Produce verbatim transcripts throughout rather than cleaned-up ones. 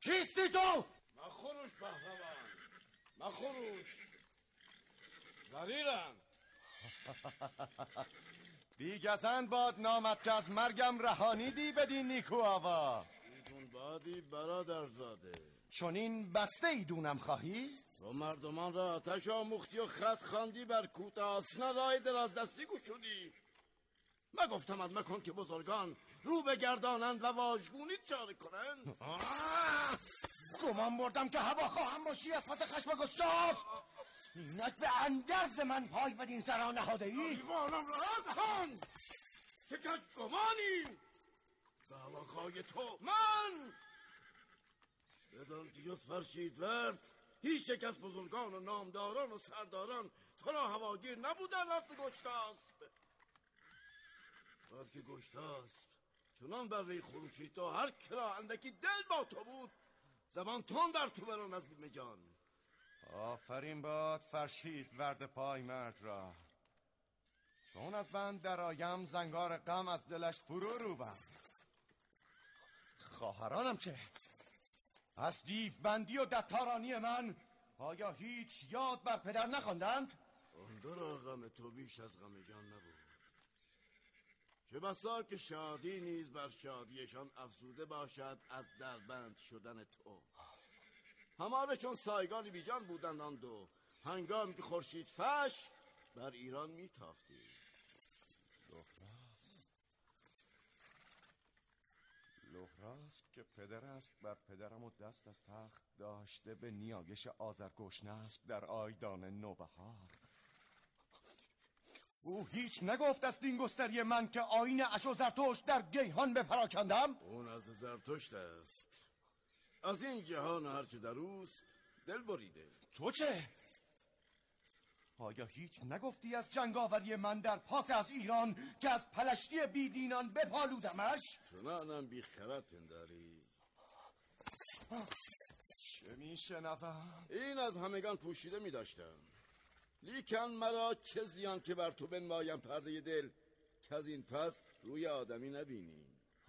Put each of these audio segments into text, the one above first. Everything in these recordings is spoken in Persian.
کیستی تو؟ من خروش پهلوان، من خروش زریرم. بیگزن باد نامد که از مرگم رهانیدی بدین نیکو آوا. ایدون بادی برادر زاده، چون این بسته ایدونم خواهی؟ تو مردمان را آتش آموختی و خط خواندی بر کوت آسنا رای دراز دستی گشودی. من گفتمت مکن که بزرگان رو بگردانند و واژگونی چاره کنند. گمان بردم که هوا خواهم باشی از پس خشم گستاخ. اینک به اندرز من پای بدین سرا نهاده ای. ایوانم راحت کن که کش گمانی به هواخواه تو من بدان که جز فرشید ورد هیچ یک از بزرگان و نامداران و سرداران تو را هواگیر نبودن از گشتاسب، بلکه گشتاسب چنان بر ری خروشی تو هر کرا اندکی دل با تو بود زبان تون در تو بران از بیم جان. آفرین باد فرشید ورد پای مرد را، چون از بند در آیم زنگار غم از دلش فرو روبم. خواهرانم چه؟ از دیو بندی و دتارانی من آیا هیچ یاد بر پدر نخواندند؟ آن دو را غم تو بیش از غم جان نبود، چه بسا که شادی نیز بر شادیشان افزوده باشد از دربند شدن تو. هماره چون سایگانی بی جان بودند آن دو، هنگامی که خورشید فش بر ایران میتافتی. لحراس لحراس که پدر است بر پدرم و دست از تخت داشته به نیایش آذرگشنسب در آیدان نوبهار. او هیچ نگفت است این گستری من که آیین اشو زرتشت در گیهان بپراکندم؟ اون از زرتشت است، از این جهان هرچه در اوست دل بریده. تو چه؟ آیا هیچ نگفتی از جنگاوری من در پاس از ایران که از پلشتی بیدینان بپالودمش؟ چنانم بیخرد پنداری. چه میشنوم؟ این از همگان پوشیده میداشتم، لیکن مرا چه زیان که بر تو بنمایم پرده دل که از این پس روی آدمی نبینی.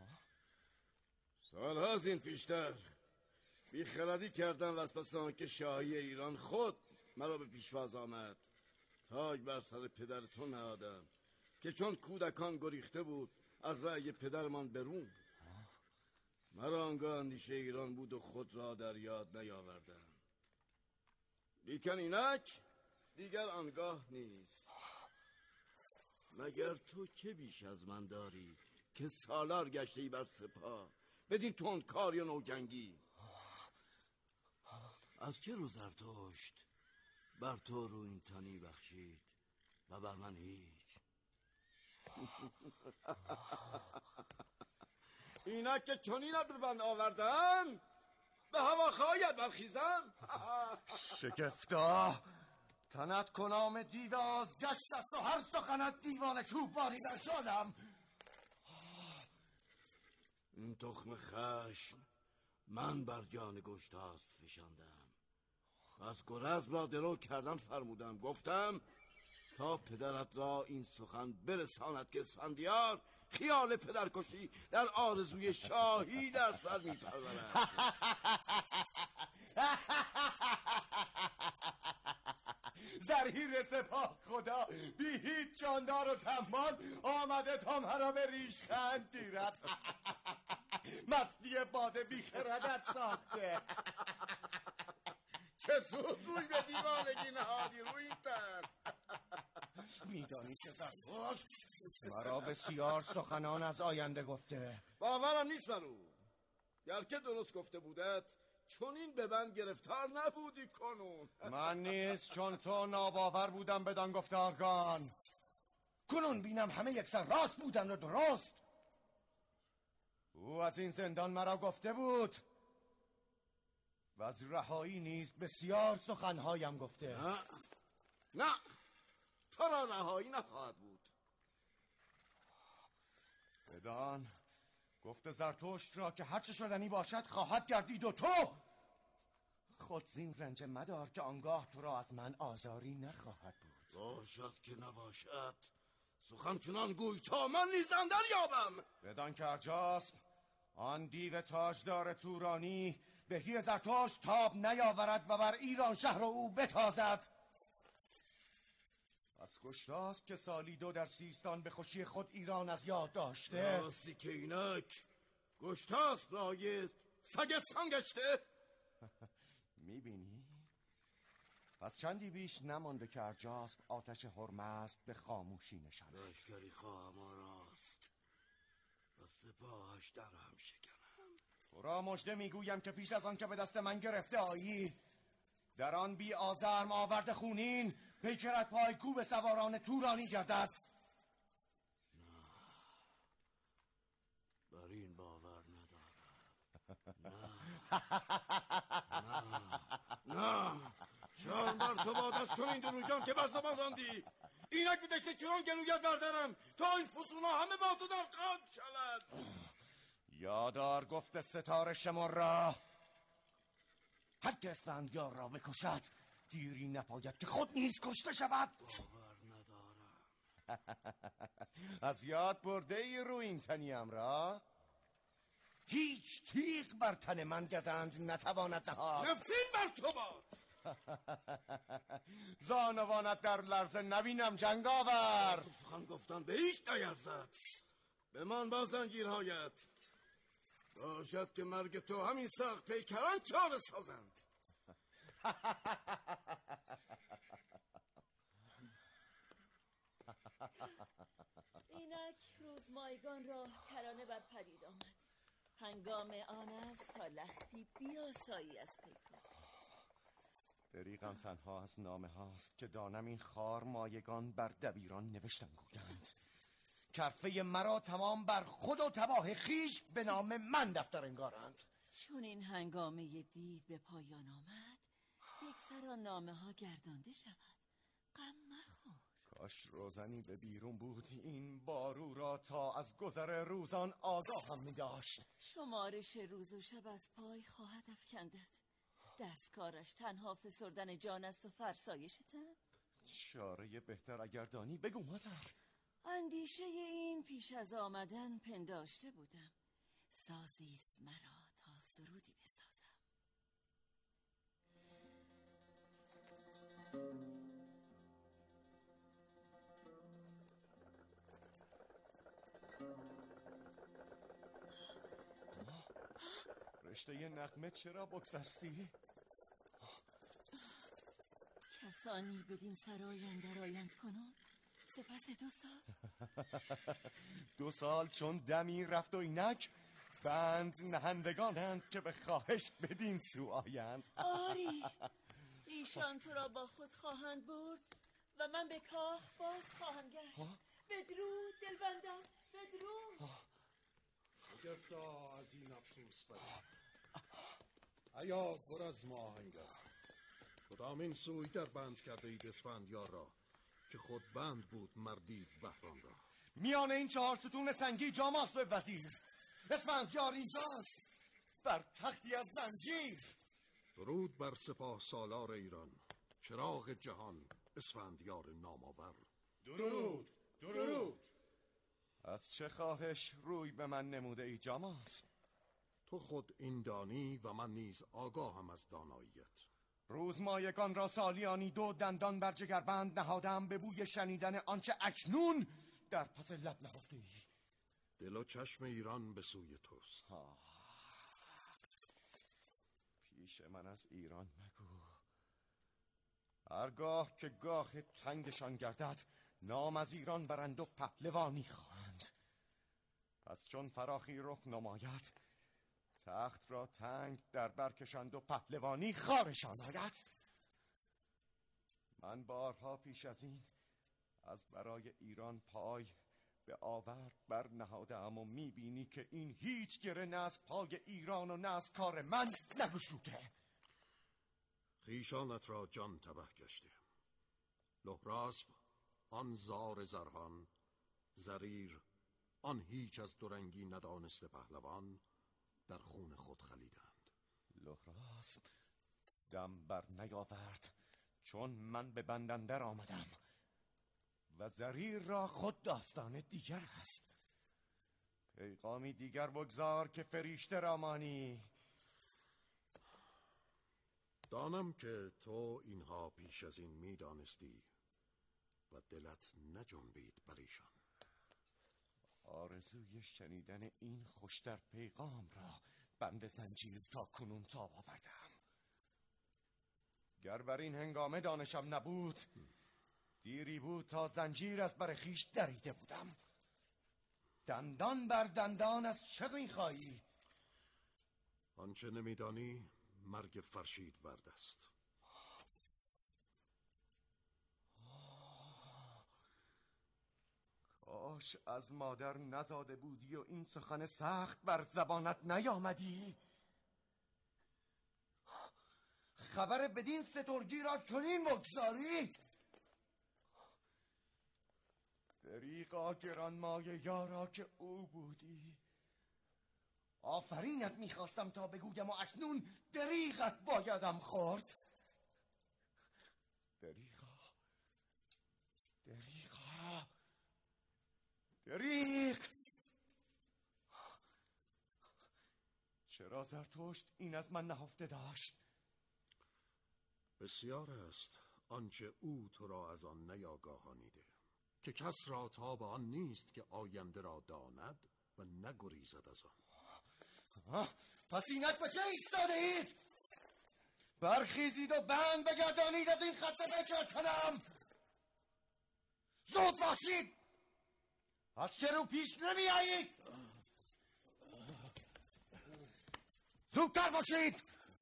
سالها از این پیشتر بیخردی کردم و از پس آنکه شاهی ایران خود مرا به پیشواز آمد تاج بر سر پدر تو نهادم که چون کودکان گریخته بود از رأی پدرمان برون. مرا آنگاه اندیشه ایران بود و خود را در یاد نیاوردم، لیکن اینک دیگر آنگاه نیست. مگر تو چه بیش از من داری که سالار گشته ای بر سپاه بدین تند کاری و نوجنگی؟ از چه رو زرتشت بر تو رو این تنی بخشید و بر من هیچ؟ اینا که چنینت به بند آوردن به هوا خواهید برخیزم. شگفتا تنت کنام دیو آزگشت است و هر سخنت دیوان چوبانی در شدم. این تخم خشم من بر جان گشتاسب فشاندم، از گرز را درو کردن فرمودم، گفتم تا پدرت را این سخن برساند که اسفندیار خیال پدرکشی در آرزوی شاهی در سر می پرورد. زرهیر سپاه خدا بی هیچ جاندار و تنبان آمده تا مرا به ریشخند گیرد. مستی باده بی خردت ساخته. چه سود روی به دیوانگی نهادی روی این تن؟ میدانی که زرتشت مرا بسیار سخنان از آینده گفته. باورم نیست مرو، گر که درست گفته بودت چون این به من گرفتار نبودی کنون. من نیست چون تو ناباور بودم بدان گفتارگان، کنون بینم همه یکسر راست بودن و درست. او از این زندان مرا گفته بود و از رهایی نیز بسیار سخنهایم گفته. نه نه، تو را رهایی نخواهد بود. بدان گفت زرتشت را که هرچه شدنی باشد خواهد گردید و تو خود زین رنج مدار که آنگاه تو را از من آزاری نخواهد بود. باشد که نباشد، سخن چنان گوی تا من نیز اندر یابم. بدان که ارجاسب آن دیو تاجدار تورانی بهی زرتشت تاب نیاورد و بر ایران شهر او بتازد. پس گشتاسپ که سالی دو در سیستان به خوشی خود ایران از یاد داشته. راستی که اینک گشتاسپ را یه سگستان گشته. میبینی؟ پس چندی بیش نمانده که ارجاسپ آتش هرمزد به خاموشی نشاند. لشکری خواهمان است و سپاهش در هم شکنم. تو را مژده میگویم که پیش از آن که به دست من گرفته آیی، در آن بی آزرم آورد خونین پیکرت پایکوب سواران تورانی گردد. نه، بر این باور ندارم. نه نه نه شان بر تو باد از چون این دروجان که بر زبان راندی. اینک به دشت چران گلویت بردارم تا این فسونا همه با تو در قاد شود. یادار گفت ستاره شمر را، هر که اسفندیار را بکشد دیری نپاید که خود نیز کشته شود. باور ندارم. از یاد برده ای رو این تنیم را؟ هیچ تیغ بر تن من گزند نتواند نهاد. نفرین بر تو باد. زانوانت در لرزه نبینم جنگاور. سخن گفتن به هیچ نیرزد. بمان با زنجیرهایت. باشد که مرگ تو همین سخت پیکران چاره سازند. اینک روزمایگان را کرانه بر پدید آمد. هنگام آن است تا لختی بیاسایی از پیکار. دریغم تنها از نامه هاست که دانم این خار مایگان بر دبیران نوشتن گویند. کرفه مرا تمام بر خود و تباه خیش به نام من دفتر انگارند. چون این هنگامه دیو به پایان آمد یک سر نامه ها گردانده شود. غم مخور. کاش روزنی به بیرون بود این بارو را تا از گذر روزان آگاه هم می داشت. شمارش روز و شب از پای خواهد افکندد. دستکارش تنها فسردن جان است و فرسایش تن. چاره بهتر اگر دانی بگو مادر. اندیشه این پیش از آمدن پنداشته بودم. سازیست مرا تا سرودی بسازم. رشته نغمه چرا بگسستی؟ کسانی بدین سرای اندر آیند کنون سپس دو سال. دو سال چون دمی رفت و اینک بند نهندگانند که به خواهش بدین سو آیند. آری ایشان تو را با خود خواهند برد و من به کاخ باز خواهم گشت. بدرود دلبندم، بدرود. شگفتا از این افسوس بده ایا پر از ماهنگر. کدام این سوی در بند کرده اید اسفندیار را که خود بند بود مردی بهرام را؟ میان این چهار ستون سنگی جاماست به وزیر. اسفندیار اینجاست بر تختی از زنجیر. درود بر سپاه سالار ایران، چراغ جهان، اسفندیار نامآور. درود درود. از چه خواهش روی به من نموده ای جاماست؟ تو خود این دانی و من نیز آگاهم از داناییت. روزمایگان را سالیانی دو دندان بر جگربند نهادم به بوی شنیدن آنچه اکنون در پس لب نهفته ای. دل و چشم ایران به سوی توست. آه. پیش من از ایران مگو. هرگاه که گاه تنگشان گردد نام از ایران برند و پهلوانی خواهند. پس چون فراخی رخ نماید تخت را تنگ در برکشند و پهلوانی خارشان آید. من بارها پیش از این از برای ایران پای به آورد بر نهادم و میبینی که این هیچ گره نه از پای ایران و نه از کار من نگشوده. خیشانت را جان تبه گشته. لهراسب آن زار زرهان، زریر آن هیچ از دورنگی ندانسته پهلوان در خون خود خلیدند. لهراسب دم بر نیاورد چون من به بندندر آمدم و زریر را خود داستان دیگر است. پیغامی دیگر بگذار که فریشته رامانی. دانم که تو اینها پیش از این میدانستی و دلت نجنبید بر ایشان. آرزوی شنیدن این خوشتر پیغام را بند زنجیر تا کنون تاب آوردم. گر بر این هنگامه دانشم نبود، دیری بود تا زنجیر از بر خویش دریده بودم. دندان بر دندان از چه می‌خواهی؟ آنچه نمیدانی مرگ فرشید ورد است. کاش از مادر نزاده بودی و این سخن سخت بر زبانت نیامدی. خبر بدین سترگی را چنین بگذاری؟ دریغا گرانمایه یارا که او بودی. آفرینت میخواستم تا بگویم و اکنون دریغت بایدم خورد. دریغا دریغا دریغ. چرا زرتشت این از من نهفته داشت؟ بسیار است آنچه او تو را از آن نیاگاهانیده، که کس را تاب آن نیست که آینده را داند و نگریزد از آن. پس اینک به چه ایستاده اید؟ برخیزید و بند بگردانید از این خط بکر کنم. زود باشید، از چه رو پیش نمی آیید؟ زودتر باشید.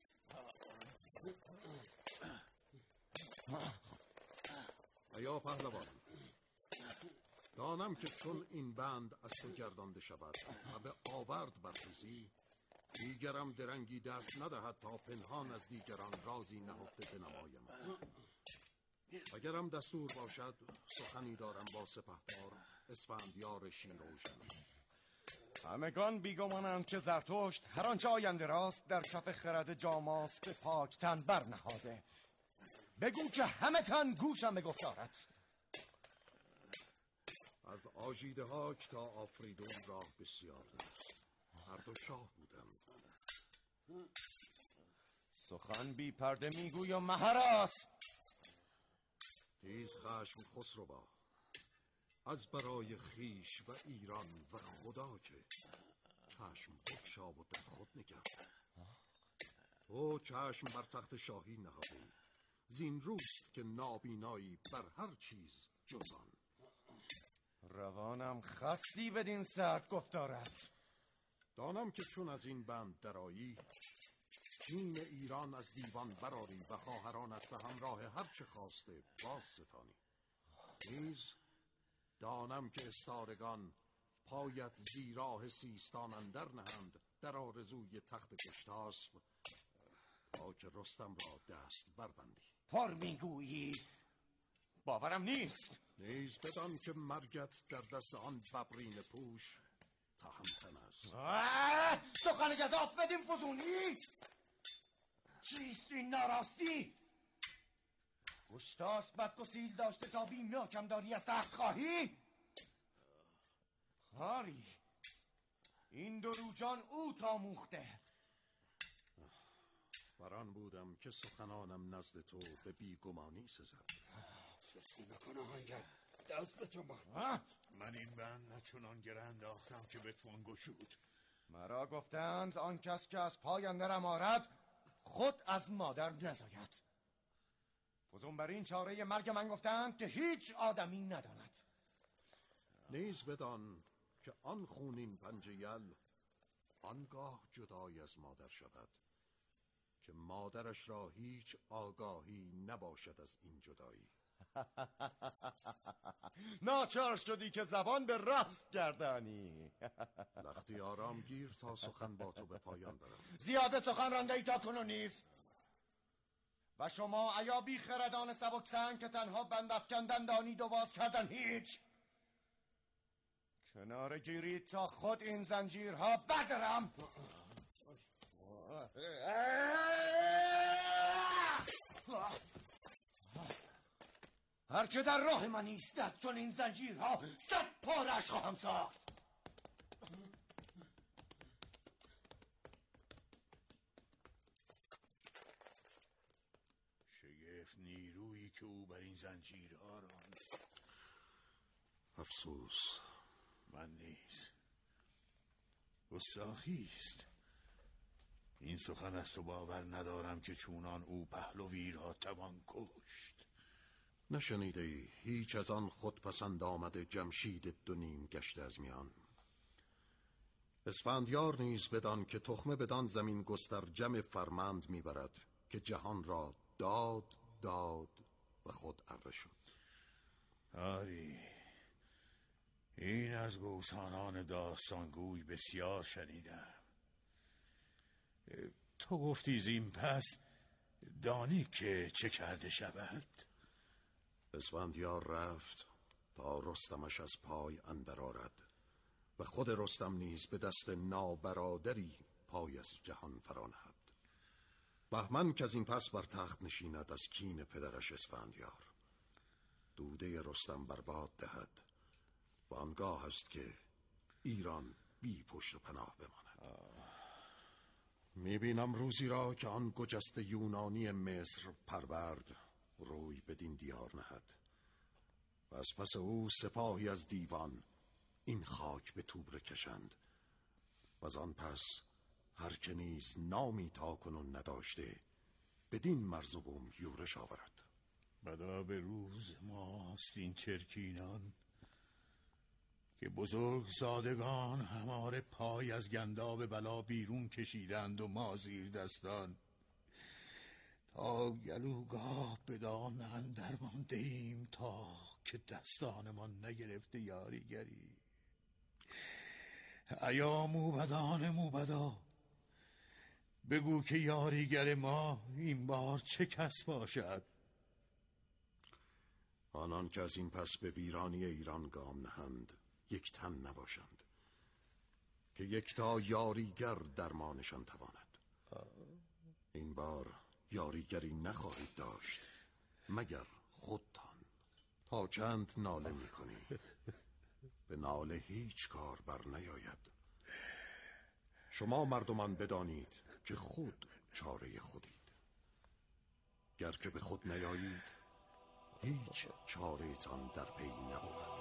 ایا پهلوان، دانم که چون این بند از تو گردانده شود و به آورد برخیزی، دیگرم درنگی دست ندهد تا پنهان از دیگران رازی نهفته بنمایم. اگرم دستور باشد سخنی دارم با سپهدار اسفندیار شیراوژن. همگان بیگمانند که زرتشت هر آنچه آینده راست در کف خرد جاماسب پاک تن برنهاده. بگو که همه تن گوشم به گفتارت. از آژیده هاک تا آفریدون راه بسیار داشت. هر دو شاه بودند. سخن بی پرده میگوی و مهراس. تیز خشم خسروا، از برای خیش و ایران و خدا که چشم بکشا و در خود نگر. او چشم بر تخت شاهی نهادی، زین روست که نابینایی بر هر چیز جزان. روانم خستی بدین سرد گفتارت. دانم که چون از این بند درایی، کین ایران از دیوان براری و خواهرانت به همراه هر چه خواسته باز ستانی. نیز دانم که استارگان پایت زیراه سیستان اندر نهند در آرزوی تخت گشتاسب، تا که رستم را دست بربندی. پر میگویی، باورم نیست. نیز بدان که مرگت در دست آن ببرین پوش تهمتن است. سخن گزاف بدیم فزونی. چیست این ناراستی؟ گشتاس بدگسیل داشته تا بیم حکم داری از تخت خواهی؟ آری، این دروجان او تا موخته. بران بودم که سخنانم نزد تو به بیگمانی سزد. سستی نکنه آهنگر، دست به تو من این بند نچونان گره انداختم که بتوان گشود. مرا گفتند آن کس که از پای اندرم آرد خود از مادر نزاید. فزون بر این چاره مرگ من گفتند که هیچ آدمی نداند. نیز بدان که آن خونین پنجه یل آنگاه جدای از مادر شود که مادرش را هیچ آگاهی نباشد از این جدایی. ناچار شدی که زبان به راست گردانی. لختی آرام گیر تا سخن با تو به پایان برم. زیاده سخن رانده ای تا کنون نیست. و شما ایا بی خردان سبکسنگ که تنها بند افکندن دانید و باز کردن هیچ، کناره گیرید تا خود این زنجیرها بردارم. هر که در راه من ایستد چون این زنجیرها صد پارش خواهم ساخت. نیرویی که او بر این زنجیرها راند. افسوس. من نیز. گستاخی است. این سخن از تو باور ندارم که چونان او پهلوی را توان کشت. نشنیده ای هیچ از آن خودپسند آمده جمشید دو نیم گشته از میان. اسفندیار نیز بدان که تخمه بدان زمین گستر جمع فرمند میبرد که جهان را داد داد و خود اره شد. آری، این از گوسانان داستانگوی بسیار شنیدم. تو گفتی زین پس دانی که چه کرده شود؟ اسفندیار رفت تا رستمش از پای اندر آرد و خود رستم نیز به دست نابرادری پای از جهان فرانهد. بهمن که از این پس بر تخت نشیند از کین پدرش اسفندیار، دوده رستم برباد دهد و آنگاه است که ایران بی پشت و پناه بماند. میبینم روزی را که آن گجست یونانی مصر پرورد روی بدین دیار نهد و از پس او سپاهی از دیوان این خاک به توبره کشند و از آن پس هر که نیز نامی تا کنون نداشته بدین مرز و بوم یورش آورد. بدا به روز ماست این چرکینان که بزرگ زادگان هماره پای از گنداب بلا بیرون کشیدند و ما زیر دستان تا گلوگاه بدان اندر مانده ایم تا که دستانمان نگرفته یاریگری. ایا موبدان موبدا، بگو که یاریگر ما این بار چه کس باشد؟ آنان که از این پس به ویرانی ایران گام نهند یک تن نباشند که یکتا یاریگر درمانشان تواند. این بار یاریگری نخواهید داشت مگر خودتان. تا چند ناله می کنی؟ به ناله هیچ کار بر نیاید. شما مردمان بدانید که خود چاره خودید. گر که به خود نیایید هیچ چاره تان در پی نبود.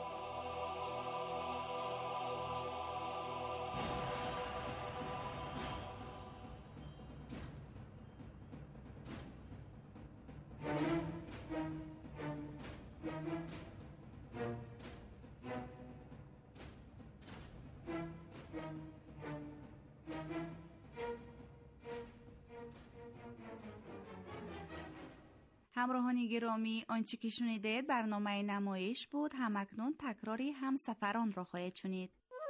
همراهان گرامی، آنچه که شنیدید برنامه نمایش بود. همکنون تکراری همسفران را خواهید شنید.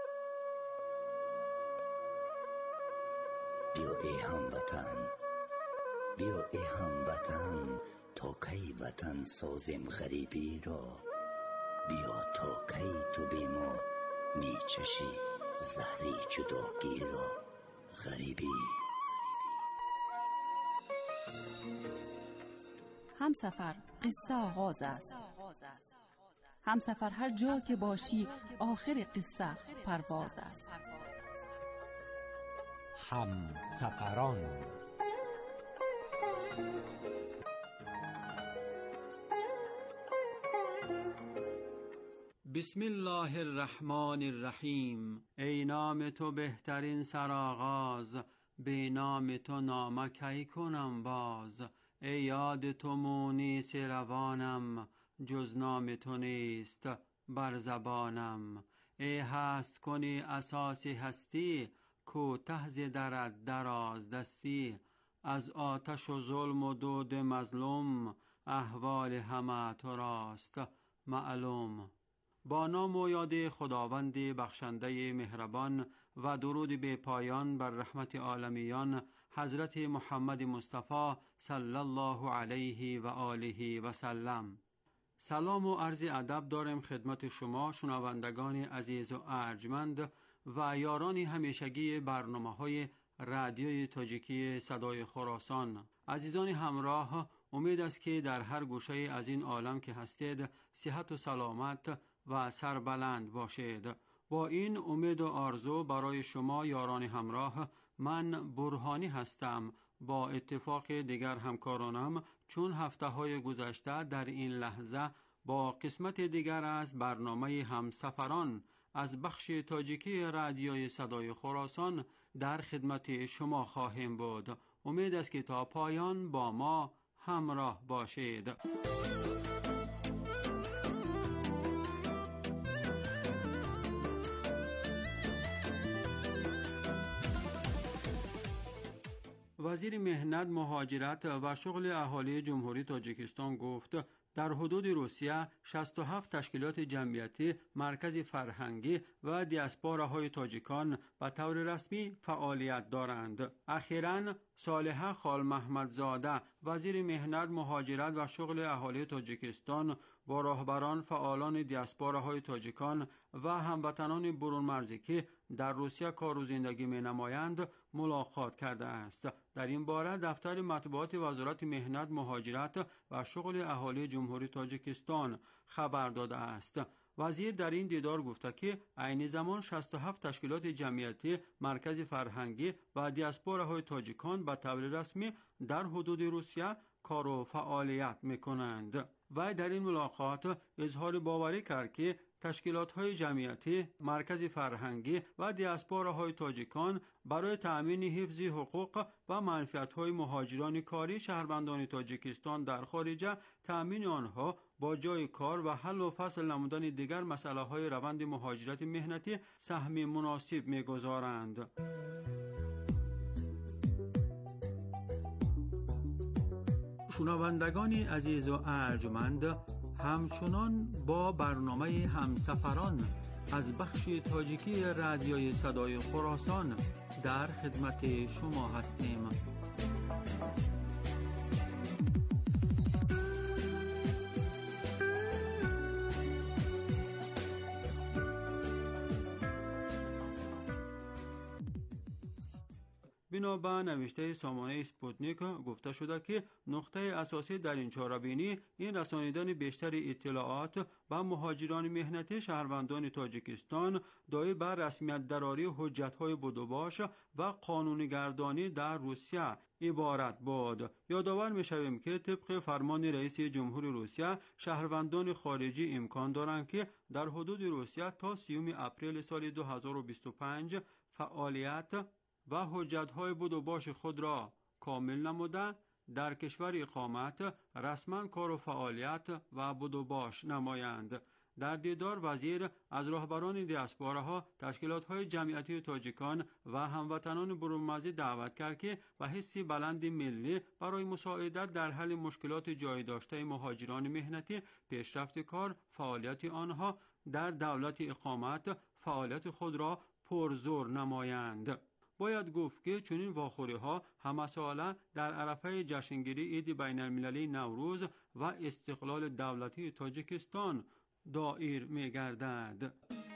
بیا ای هموطن، بیا ای هموطن، تا کی وطن سازیم غریبی را. بیا تا کی تو بی ما می چشی زهری جداگی را. غریبی همسفر قصه آغاز است. همسفر هر جا که باشی آخر قصه پرواز است. همسفران. بسم الله الرحمن الرحیم. ای نام تو بهترین سرآغاز، به نام تو نامه کی کنم باز. ای یاد تو مونس روانم، جز نام تو نیست بر زبانم. ای هست کنی اساس هستی، کوته ز درت دراز دستی. از آتش و ظلم و دود مظلوم، احوال همه تو راست معلوم. با نام و یاد خداوند بخشنده مهربان و درود به پایان بر رحمت عالمیان حضرت محمد مصطفی صلی الله علیه و آله و سلم. سلام و عرض ادب دارم خدمت شما شنوندگان عزیز و ارجمند و یاران همیشگی برنامه‌های رادیوی تاجیکی صدای خراسان. عزیزان همراه، امید است که در هر گوشه از این عالم که هستید صحت و سلامت و سربلند باشید. با این امید و آرزو برای شما یاران همراه، من برهانی هستم با اتفاق دیگر همکارانم چون هفته های گذشته در این لحظه با قسمت دیگر از برنامه همسفران از بخش تاجیکی رادیوی صدای خراسان در خدمت شما خواهیم بود. امید است که تا پایان با ما همراه باشید. وزیر مهنت، مهاجرت و شغل اهالی جمهوری تاجیکستان گفت در حدود روسیه شصت و هفت تشکیلات جمعیتی، مرکز فرهنگی و دیاسپوراهای تاجیکان به طور رسمی فعالیت دارند. اخیراً صالحه خال محمدزاده، وزیر مهنت، مهاجرت و شغل اهالی تاجیکستان با راهبران، فعالان دیاسپوراهای تاجیکان و هموطنان برون مرزی که در روسیه کار و زندگی می نمایند ملاقات کرده است. در این باره دفتر مطبوعات وزارت مهنت، مهاجرت و شغل اهالی جمهوری تاجیکستان خبر داده است. وزیر در این دیدار گفته که عین زمان شصت و هفت تشکیلات جمعیتی، مرکز فرهنگی و دیاسپوراهای تاجیکان به طور رسمی در حدود روسیه کار و فعالیت می‌کنند. و در این ملاقات اظهار باوری کرد که تشکیلات‌های جمعیتی، مرکز فرهنگی و دیاسپوراهای تاجیکان برای تأمین حفظ حقوق و منفعت‌های مهاجران کاری شهروندان تاجیکستان در خارج، تأمین آنها با جای کار و حل و فصل نمودن دیگر مسائل روند مهاجرت مهنتی سهم مناسب می‌گذارند. شنوندگان عزیز و ارجمند، همچنان با برنامه همسفران از بخش تاجیکی رادیوی صدای خراسان در خدمت شما هستیم. بنا به نوشته سامانه اسپوتنیک گفته شده که نقطه اساسی در این چاره‌بینی این رسانیدن بیشتر اطلاعات و مهاجران مهنتی شهروندان تاجیکستان دایی بر رسمیت دراری حجت‌های بدوباش و قانونی‌گردانی در روسیه عبارت بود. یادآور می‌شویم که طبق فرمان رئیس جمهور روسیه شهروندان خارجی امکان دارند که در حدود روسیه تا سیوم اپریل سال دو هزار و بیست و پنج فعالیت و حجت‌های بود و باش خود را کامل نموده در کشور اقامت رسما کار و فعالیت و بود و باش نمایند. در دیدار وزیر از راهبران دیاسپوراها، تشکیلات‌های جمعیتی تاجیکان و هموطنان برون‌مرزی دعوت کرد که به حسی بلند ملی برای مساعدت در حل مشکلات جای داشته مهاجران مهنتی، پیشرفت کار، فعالیت آنها در دولت اقامت فعالیت خود را پرزور نمایند. باید گفت که چنین واخوری ها همه ساله در عرفه جشنگیری عید بین المللی نوروز و استقلال دولتی تاجیکستان دایر می گردد.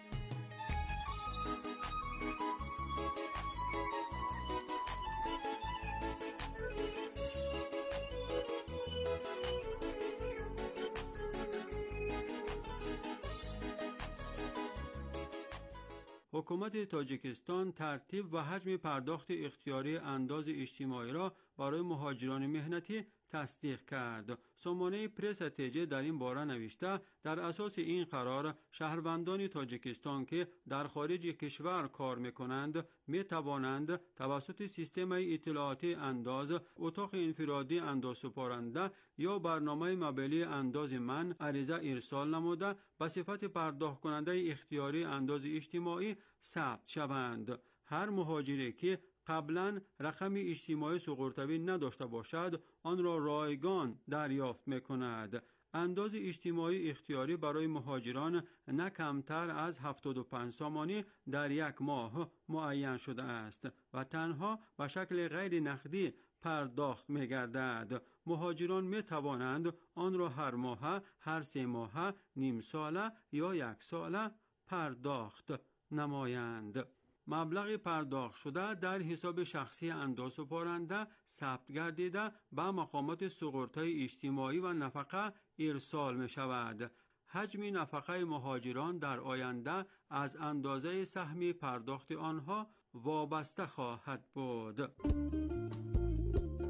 حکومت تاجیکستان ترتیب و حجم پرداخت اختیاری انداز اجتماعی را برای مهاجران مهنتی تصدیق کرد. سامانه پرس تیجه در این باره نوشته در اساس این قرار شهروندان تاجیکستان که در خارج کشور کار می‌کنند می توانند توسط سیستم اطلاعاتی انداز، اتاق انفرادی اندازسپارنده یا برنامه موبایلی انداز من عریضه ارسال نموده به صفت پرداخت کننده اختیاری انداز اجتماعی ثبت شوند. هر مهاجری که قبلا رقم اجتماعی سقورتوی نداشته باشد آن را رایگان دریافت می‌کند. انداز اجتماعی اختیاری برای مهاجران نه کمتر از هفتاد و پنج سامانی در یک ماه معین شده است و تنها به شکل غیر نقدی پرداخت می‌گردد. مهاجران می‌توانند آن را هر ماه، هر سه ماه، نیم ساله یا یک ساله پرداخت نمایند. مبلغ پرداخت شده در حساب شخصی اندازسپارنده ثبت گردیده به مقامات سقورت‌های اجتماعی و نفقه ارسال می شود. حجم نفقه مهاجران در آینده از اندازه سهم پرداخت آنها وابسته خواهد بود.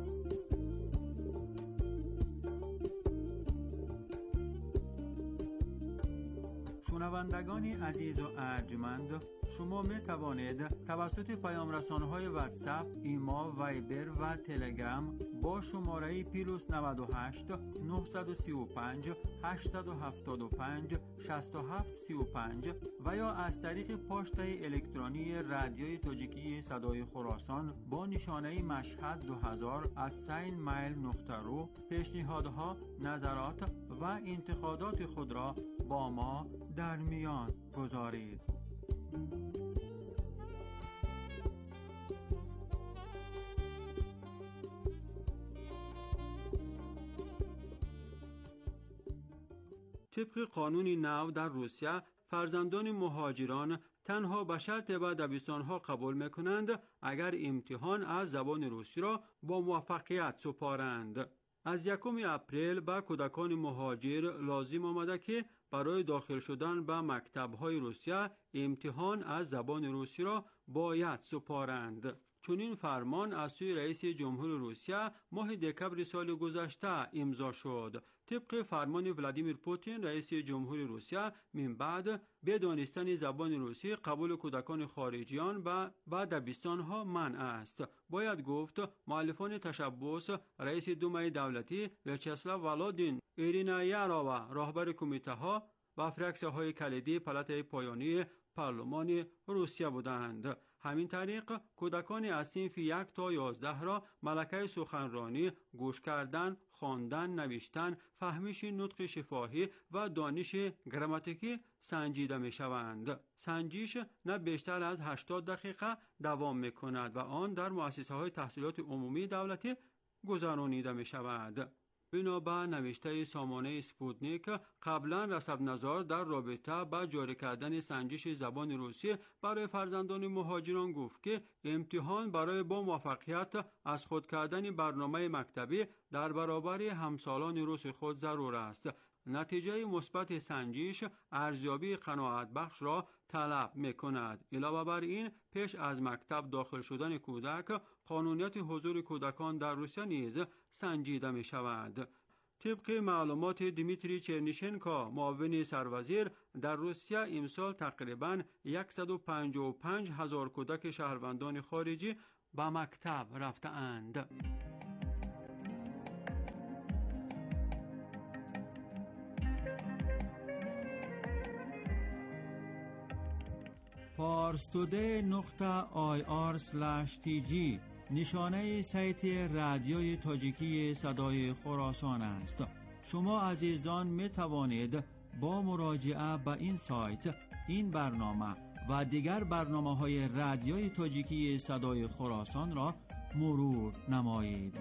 شنوندگان عزیز و ارجمند، شما می توانید توسط پیام رسانه‌های واتساپ، ایما، وایبر و تلگرام با شماره پلاس نود و هشت نهصد و سی و پنج هشتصد و هفتاد و پنج شصت و هفت سی و پنج و یا از طریق پاشته الکترونی رادیوی تاجیکی صدای خراسان با نشانه مشهد دو هزار ات سین میل نقطه رو پیشنهادها، نظرات و انتقادات خود را با ما در میان گذارید. طبق قانون نو در روسیه، فرزندان مهاجران تنها به شرط به دبستان‌ها قبول می‌کنند اگر امتحان از زبان روسی را با موفقیت سپارند. از یکم اپریل به کودکان مهاجر لازم آمده که برای داخل شدن به مکتب‌های روسیه امتحان از زبان روسی را باید سپارند. چون این فرمان از سوی رئیس جمهور روسیه ماه دکمبر سال گذشته امضا شد. طبق فرمان ولادیمیر پوتین رئیس جمهور روسیه من بعد به دانستن زبان روسی قبول کودکان خارجیان به به دبستان‌ها منع است. باید گفت مؤلفان تشبث رئیس دومای دولتی ویاچسلاو ولادین ایرینایاروا راهبر کمیته‌ها و فراکسیون‌های کلیدی پالاتای پایانی پارلمان روسیه بودند. همین طریق کودکان از صنف یک تا یازده را ملکه سخنرانی، گوش کردن، خواندن، نوشتن، فهمیش نطق شفاهی و دانش گراماتیکی سنجیده می شوند. سنجش نه بیشتر از هشتاد دقیقه دوام می کند و آن در مؤسسه های تحصیلات عمومی دولتی گذرانیده می شود. بنابر نوشته سامانه سپوتنیک، قبلا رسب نظار در رابطه با جاری کردن سنجش زبان روسی برای فرزندان مهاجران گفت که امتحان برای با موفقیت از خود کردن برنامه مکتبی در برابر همسالان روس خود ضرور است. نتیجه مثبت سنجش ارزیابی قناعت بخش را طلب می کند. علاوه بر این، پیش از مکتب داخل شدن کودک قانونیت حضور کودکان در روسیه نیز سنجیده می شود. طبق معلومات دیمیتری چرنیشنکو معاون سروزیر، در روسیه امسال تقریباً صد و پنجاه و پنج هزار کودک شهروندان خارجی به مکتب رفته‌اند. پارستوده نقطه آی آر اسلش تی جی نشانه سایت رادیوی تاجیکی صدای خراسان است. شما عزیزان می توانید با مراجعه به این سایت این برنامه و دیگر برنامه های رادیوی تاجیکی صدای خراسان را مرور نمایید.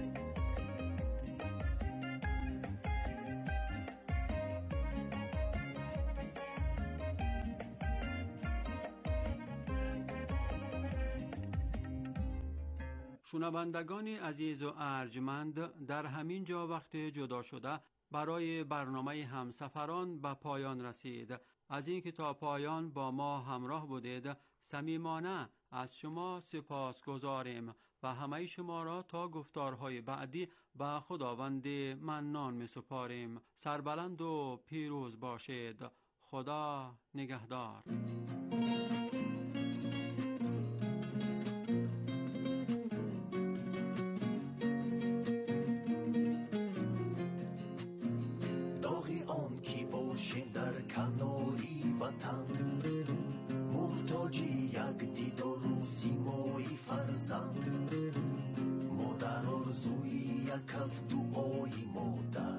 شنوندگان عزیز و ارجمند، در همین جا وقت جدا شده برای برنامه همسفران به پایان رسید. از اینکه تا پایان با ما همراه بودید صمیمانه از شما سپاس گذاریم و همه شما را تا گفتارهای بعدی به خداوند منان می سپاریم. سربلند و پیروز باشید. خدا نگهدار. محتاجی یک دید و روزی مایی فرزند، مادر آرزوی یک هفت دعای مادر،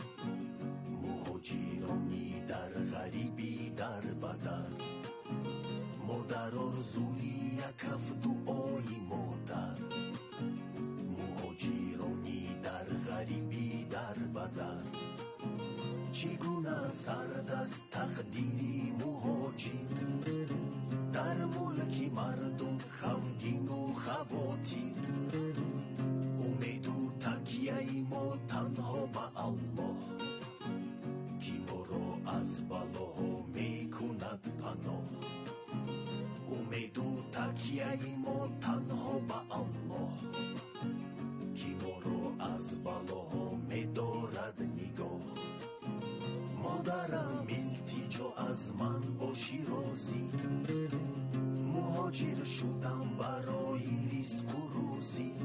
مهاجرانی در غریبی در بدر، مادر آرزوی یک هفت دعای مادر، مهاجرانی در غریبی در بدر. چگونه سرد از تقدیری مهاجر در ملکی مردم خمگین و خواتیر، امید و تکیه ما تنها به الله که ما را از بلاها می کند پناه. امید و تکیه ما تنها به الله که ما را از بلاها می دارد نگاه. مادرم التجا از من عاشق شدم برای ریسک و روزی،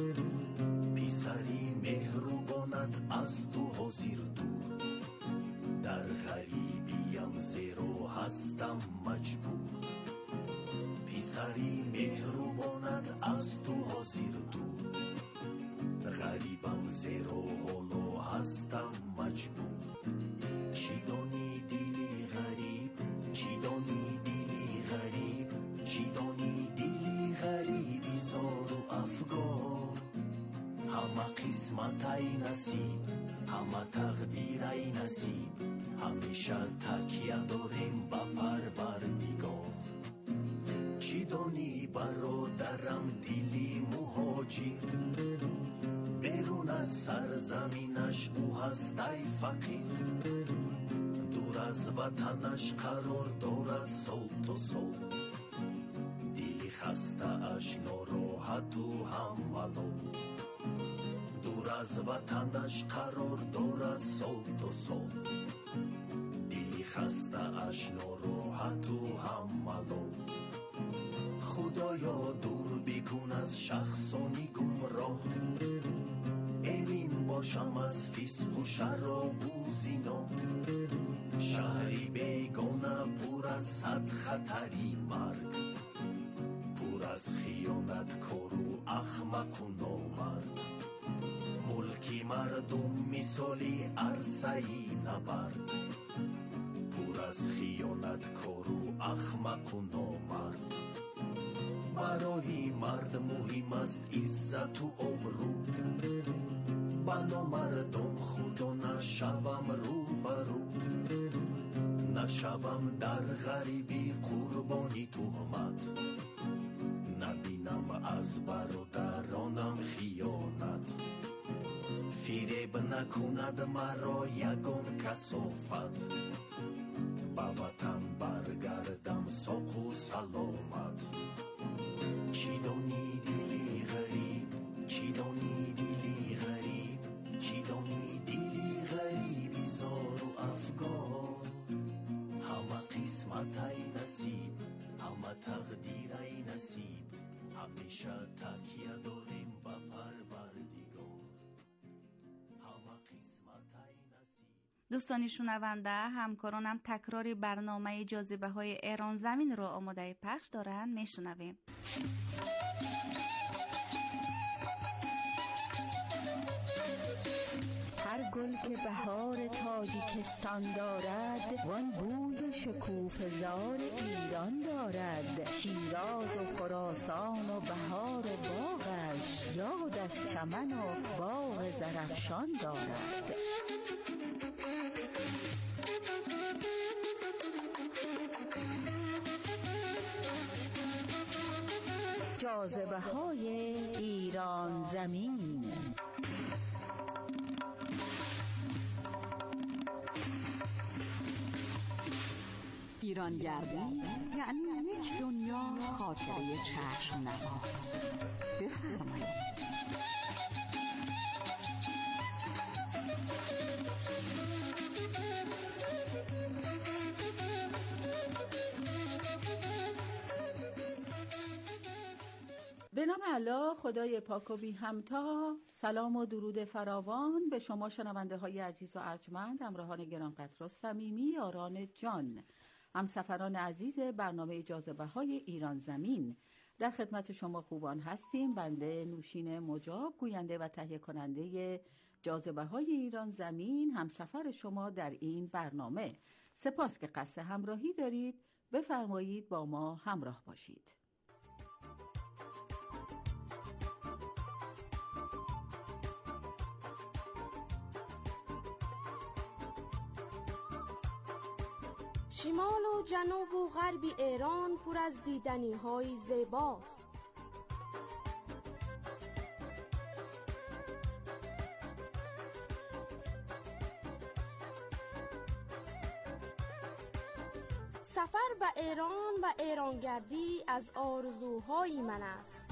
پیسری مهربانت از تو حاضر دور، در غریبیم زیرو هستم مجبور، پیسری مهربانت از تو حاضر دور، غریبم زیرو حالو هستم مجبور. چی دانی دیلی غریب، چی دانی دیلی غریب، چی دانی دیلی غریبی زار و افگار، همه قسمت ای نصیب، همه تقدیر ای نصیب، همیشه تکیه داریم با پروردگار. چی دانی برادرم دیلی مهاجر، بیرون از سرزمینش او هست ای فقیر، دور از وطنش قرار دارد سال تا سال، دیلی خسته اش ناراحت و هم ملال، دور از وطنش قرار دارد سال تا سال، دیلی خسته اش ناراحت و هم ملال. خدایا دور بکن از شخصانی گمراه، امین باشم از فسق و شراب و زنا، شهری بیگانه پر از صد خطری مرگ، پر از خیانت کار و احمق و نامرد، ملکی مردم مثالی عرصه‌ای نبرد، پر از خیانت کار و احمق و نامرد. برای مرد مهم است عزت و آبرو، بنا مردم خدا نشوم رو برو، نشوم در غریبی قربانی تهمت، نبینم از برادرانم خیانت، فریب نکند مرا یگان کثافت، با وطن برگردم ساق و سلامت. چی دانی دیلی غریب، چی دانی دیلی غریب، چی دانی دیلی غریبی زار و افگار، همه قسمت ای نصیب، همه تقدیر ای نصیب، همیشه تکیه داریم با پروردگار، همه قسمت ای نصیب. دوستانی شنونده، همکارانم تکرار برنامه جاذبه های ایران زمین رو آماده پخش دارن، میشنویم. هر گل که بهار تاجیکستان دارد، وان بوی و شکوفه‌زار ایران دارد، شیراز و خراسان و بهار باغش، یاد از چمن و باغ زرافشان دارد. جاذبه های ایران زمین. ایرانگردی یعنی یک دنیا خاطره چشم نواز. بفرمایید. به نام الله خدای پاک و بی همتا. سلام و درود فراوان به شما شنونده های عزیز و ارجمند، همراهان گرانقدر و صمیمی، یاران جان، همسفران عزیز برنامه جاذبه های ایران زمین. در خدمت شما خوبان هستیم. بنده نوشین مجاب، گوینده و تهیه کننده جاذبه های ایران زمین، همسفر شما در این برنامه. سپاس که قصد همراهی دارید. بفرمایید با ما همراه باشید. شمال و جنوب و غرب ایران پر از دیدنی های زیباست. سفر به ایران و ایرانگردی از آرزوهای من است.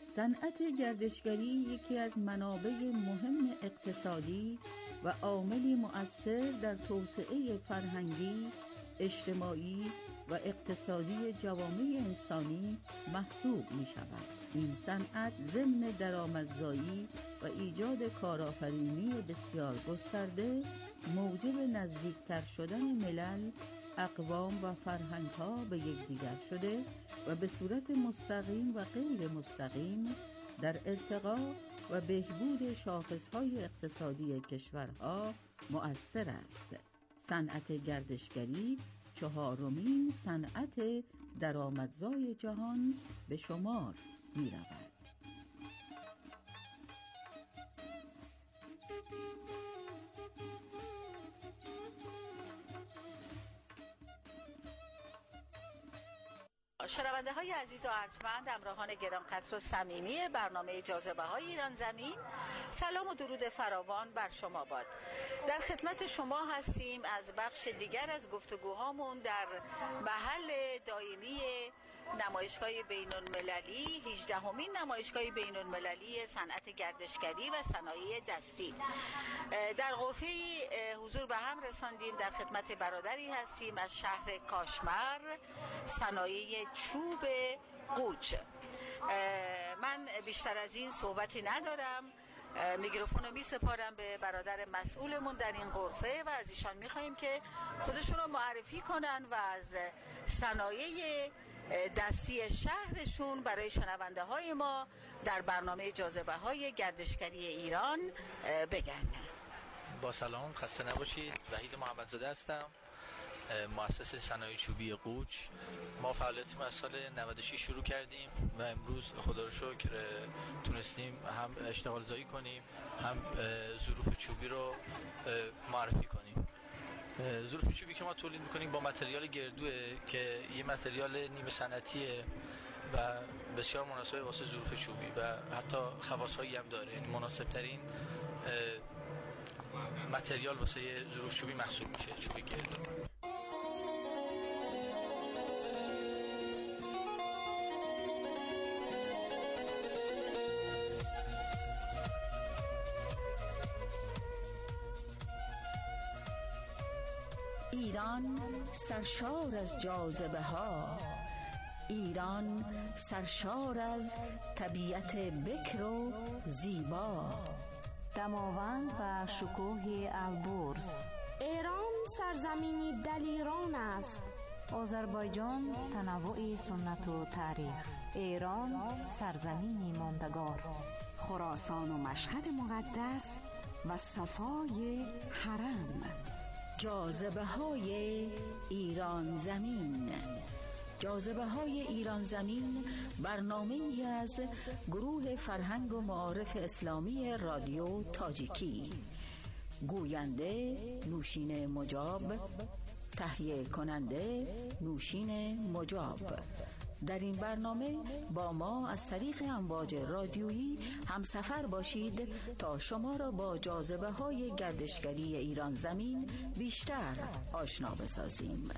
صنعت گردشگری یکی از منابع مهم اقتصادی و عاملی مؤثر در توسعه فرهنگی، اجتماعی و اقتصادی جوامع انسانی محسوب می شود. این صنعت ضمن درآمدزایی و ایجاد کارآفرینی بسیار گسترده موجب نزدیکتر شدن ملل، اقوام و فرهنگ‌ها به یکدیگر شده و به صورت مستقیم و غیر مستقیم در ارتقا و بهبود شاخص‌های اقتصادی کشورها مؤثر است. صنعت گردشگری چهارمین صنعت درآمدزای جهان به شمار می‌رود. شنونده های عزیز و ارجمند، همراهان گرانقدر و صمیمی برنامه جاذبه های ایران زمین، سلام و درود فراوان بر شما باد. در خدمت شما هستیم از بخش دیگر از گفتگوهامون در محل دائمی نمایشگاه بین‌المللی، هجدهمین نمایشگاه بین‌المللی صنعت گردشگری و صنایع دستی. در غرفه حضور به هم رساندیم. در خدمت برادری هستیم از شهر کاشمر، صنایع چوب قوچ. من بیشتر از این صحبتی ندارم، میکروفون رو می سپارم به برادر مسئولمون در این غرفه و از ایشان می خواهیم که خودشون رو معرفی کنن و از صنایع دستی شهرشون برای شنونده های ما در برنامه جاذبه های گردشگری ایران بگن. با سلام، خسته نباشید. وحید محمدزاده هستم، مؤسس صنایع چوبی قوچ. ما فعالیت ما از سال نود و شش شروع کردیم و امروز خدا رو شکر تونستیم هم اشتغال زایی کنیم، هم ظروف چوبی رو معرفی کنیم. ظروف چوبی که ما تولید میکنیم با متریال گردوه که یه متریال نیمه صنعتیه و بسیار مناسب واسه ظروف چوبی و حتی خواص‌هایی هم داره. یعنی مناسب ترین متریال واسه ظروف چوبی محسوب میشه چوب گردو. ایران سرشار از جاذبه ها، ایران سرشار از طبیعت بکر و زیبا، دماوند و شکوه البرز. ایران سرزمینی دلیران است. آذربایجان تنوع سنت و تاریخ. ایران سرزمینی ماندگار. خراسان و مشهد مقدس و صفای حرم. جاذبه های ایران زمین. جاذبه های ایران زمین برنامه‌ای از گروه فرهنگ و معارف اسلامی رادیو تاجیکی. گوینده نوشین مجاب، تهیه کننده نوشین مجاب. در این برنامه با ما از طریق امواج رادیویی همسفر باشید تا شما را با جاذبه های گردشگری ایران زمین بیشتر آشنا بسازیم.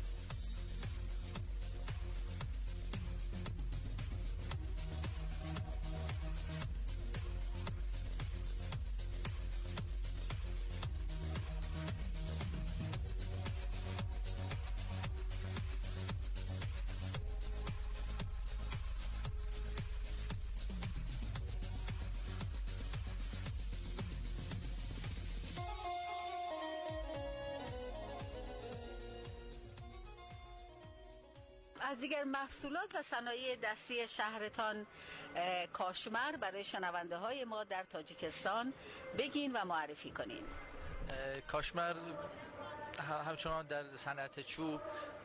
از دیگر محصولات و صنایع دستی شهرتان کاشمر برای شنونده های ما در تاجیکستان بگین و معرفی کنین. کاشمر همچنان در صنعت چوب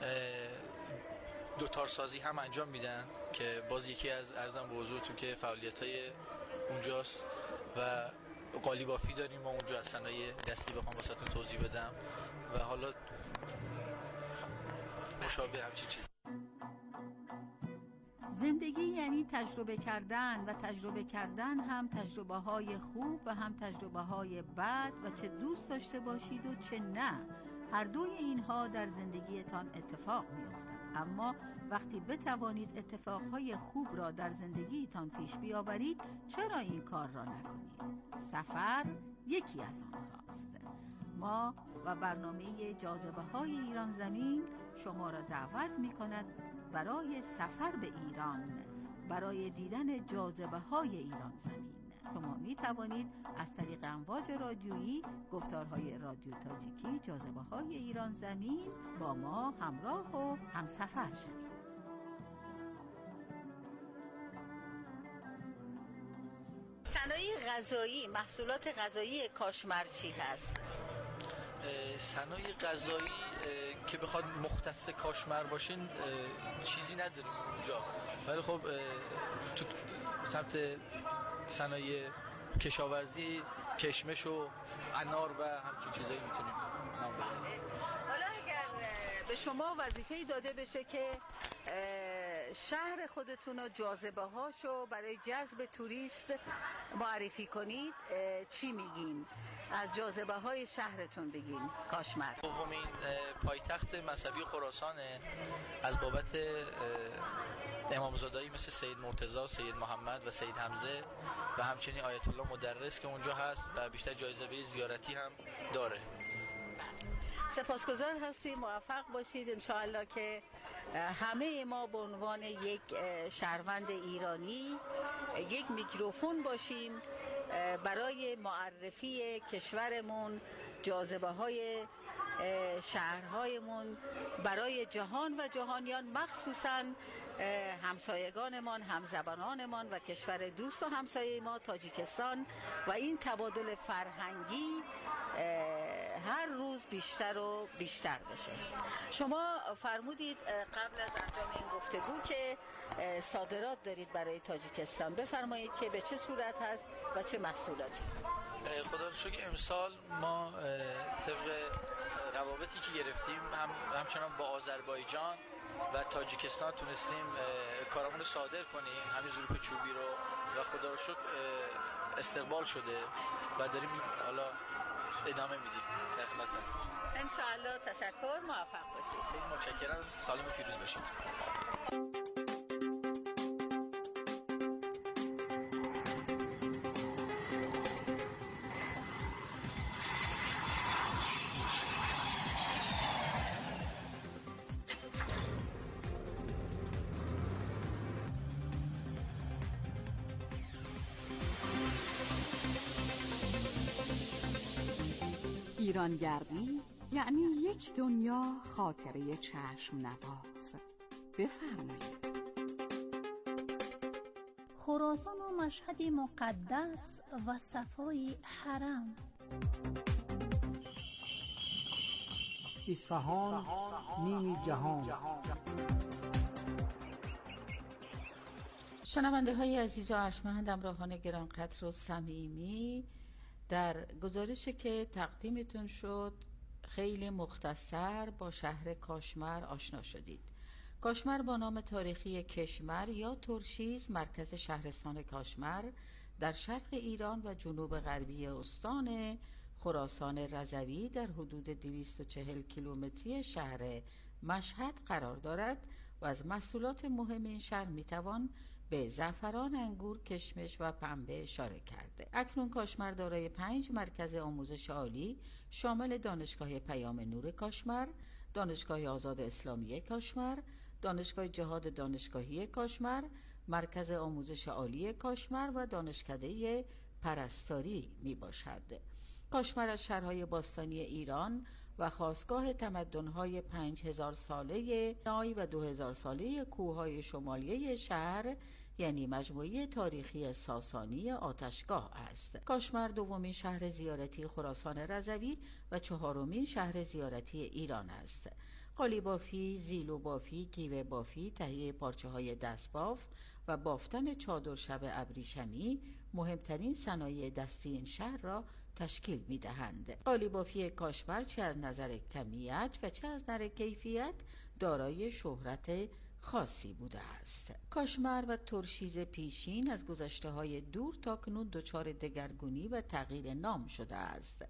دوتارسازی هم انجام میدن که باز یکی از ارزم به حضورتون که فعالیت های اونجاست و قالی بافی داریم ما اونجا از صنایع دستی بخوام واسهتون توضیح بدم و حالا مشابه همچین چیز. زندگی یعنی تجربه کردن و تجربه کردن هم تجربه های خوب و هم تجربه های بد و چه دوست داشته باشید و چه نه، هر دوی اینها در زندگیتان اتفاق می‌افتد. اما وقتی بتوانید اتفاقهای خوب را در زندگیتان پیش بیاورید چرا این کار را نکنید؟ سفر یکی از آنهاست. ما و برنامه جاذبه های ایران زمین شما را دعوت می کند برای سفر به ایران، برای دیدن جاذبه های ایران زمین. شما می توانید از طریق امواج رادیویی، گفتارهای رادیو تاجیکی، جاذبه های ایران زمین با ما همراه و همسفر شوید. صنایع غذایی، محصولات غذایی کاشمر چی هست؟ صنایع غذایی که بخواد مختص کاشمر باشین چیزی نداریم اونجا، ولی خب تو سمت صنایع کشاورزی کشمش و انار و همچین چیزایی میتونیم نام ببریم. حالا اگر به شما وظیفه‌ای داده بشه که شهر خودتون و جاذبه هاشو برای جذب توریست معرفی کنید، چی میگین؟ از جاذبه های شهرتون بگین. کاشمر دومین پایتخت مذهبی خراسانه، از بابت امامزادایی مثل سید مرتضی، سید محمد و سید حمزه و همچنین آیت الله مدرس که اونجا هست و بیشتر جایزه زیارتی هم داره. سپاسگزار هستیم، موفق باشید انشاءالله که همه ما به عنوان یک شهروند ایرانی یک میکروفون باشیم برای معرفی کشورمون، جاذبه های شهرهایمون برای جهان و جهانیان، مخصوصاً همسایگانمان، همزبانانمان و کشور دوست و همسایه ما تاجیکستان و این تبادل فرهنگی هر روز بیشتر و بیشتر بشه. شما فرمودید قبل از انجام این گفتگو که صادرات دارید برای تاجیکستان، بفرمایید که به چه صورت هست و چه محصولاتی؟ خدا رو شکر امسال ما طبق روابطی که گرفتیم هم همچنان با آذربایجان و تاجیکستان تونستیم کارامون رو صادر کنیم، همین ظروف چوبی رو، و خدا رو شکر استقبال شده و داریم حالا ادامه میدیم. در خدمت هستیم انشاءالله. تشکر، موفق باشید. خیلی متشکرم، سالم و پیروز باشید. ایرانگردی یعنی یک دنیا خاطره چشم نواز. بفرمایید. خراسان و مشهد مقدس و صفای حرم. اصفهان نیمی جهان. شنونده های عزیز و ارجمند، همراهان گرانقدر و صمیمی، در گزارشی که تقدیمتون شد خیلی مختصر با شهر کاشمر آشنا شدید. کاشمر با نام تاریخی کشمر یا ترشیز، مرکز شهرستان کاشمر در شرق ایران و جنوب غربی استان خراسان رضوی در حدود دویست و چهل کیلومتری شهر مشهد قرار دارد و از محصولات مهم این شهر میتوان به زعفران، انگور، کشمش و پنبه اشاره کرده. اکنون کاشمر دارای پنج مرکز آموزش عالی شامل دانشگاه پیام نور کاشمر، دانشگاه آزاد اسلامی کاشمر، دانشگاه جهاد دانشگاهی کاشمر، مرکز آموزش عالی کاشمر و دانشکده پرستاری می باشد. کاشمر از شهرهای باستانی ایران و خاستگاه تمدن‌های پنج هزار ساله نای و دو هزار ساله کوههای شمالی شهر، یعنی مجموعه تاریخی ساسانی آتشگاه است. کاشمر دومین شهر زیارتی خراسان رضوی و چهارمین شهر زیارتی ایران است. قالی بافی، زیلو بافی، گیوه بافی، تهیه پارچه های دست باف و بافتن چادر شب ابریشمی مهمترین صنایع دستی این شهر را تشکیل می دهند. قالی بافی کاشمر چه از نظر کمیت و چه از نظر کیفیت دارای شهرت خاصی بوده است. کاشمر و ترشیز پیشین از گذشته های دور تا کنون دچار دگرگونی و تغییر نام شده است.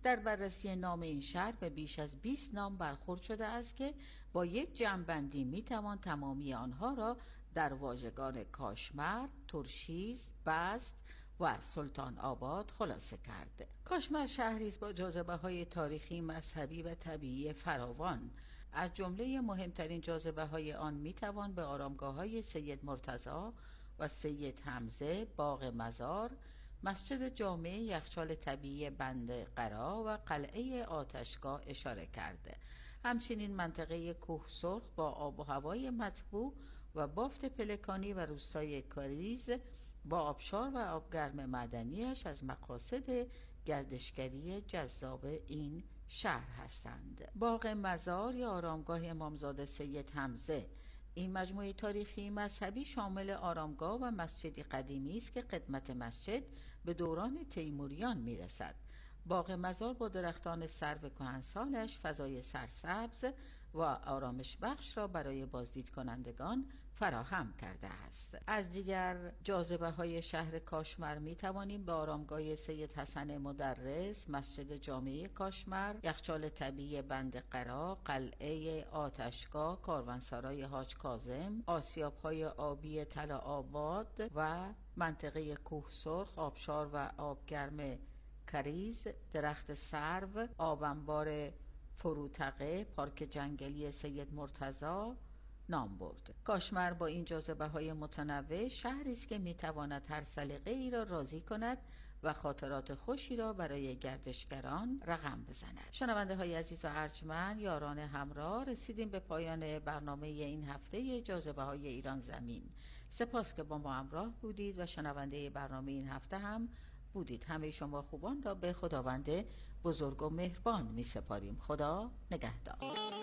در بررسی نام این شهر به بیش از بیست نام برخورد شده است که با یک جمع‌بندی میتوان تمامی آنها را در واژگان کاشمر، ترشیز، بست و سلطان آباد خلاصه کرد. کاشمر شهری است با جاذبه‌های تاریخی، مذهبی و طبیعی فراوان. از جمله مهمترین جاذبه‌های آن میتوان به آرامگاه‌های سید مرتضی و سید حمزه، باغ مزار، مسجد جامع، یخچال طبیعی بند قرا و قلعه آتشگاه اشاره کرده. همچنین منطقه کوه سرخ با آب و هوای مطبوع و بافت پلکانی و روستای کاریز با آبشار و آبگرم معدنیش از مقاصد گردشگری جذاب این شهر هستند. باغ مزار یا آرامگاه امامزاده سید حمزه، این مجموعه تاریخی مذهبی شامل آرامگاه و مسجدی قدیمی است که قدمت مسجد به دوران تیموریان میرسد. باغ مزار با درختان سرو کهنسالش فضای سرسبز و آرامش بخش را برای بازدید کنندگان فراهم کرده است. از دیگر جاذبه های شهر کاشمر می توانیم به آرامگاه سید حسن مدرس، مسجد جامع کاشمر، یخچال طبیعی بند قرا، قلعه آتشگاه، کاروانسرای حاج کاظم، آسیاب های آبی طلا آباد و منطقه کوه سرخ، آبشار و آبگرم کریز، درخت سرو، آبانبار فروتقه، پارک جنگلی سید مرتضی نام برد. کاشمر با این جاذبه های متنوع شهری است که میتواند هر سلیقه ای را راضی کند و خاطرات خوشی را برای گردشگران رقم بزند. شنونده های عزیز و ارجمند، یاران همراه، رسیدیم به پایان برنامه این هفته جاذبه های ایران زمین. سپاس که با ما همراه بودید و شنونده برنامه این هفته هم بودید. همه شما خوبان را به خداوند بزرگ و مهربان می سپاریم. خدا نگهدار.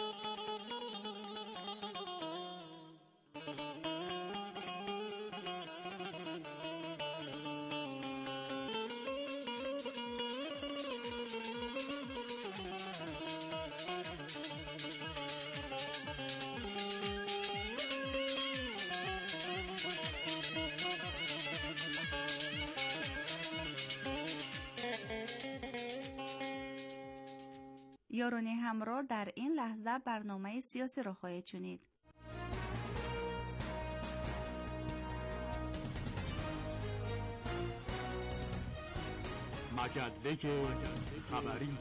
یاران همراه، در این لحظه برنامه سیاسی را خواهید شنید. مجله خبری.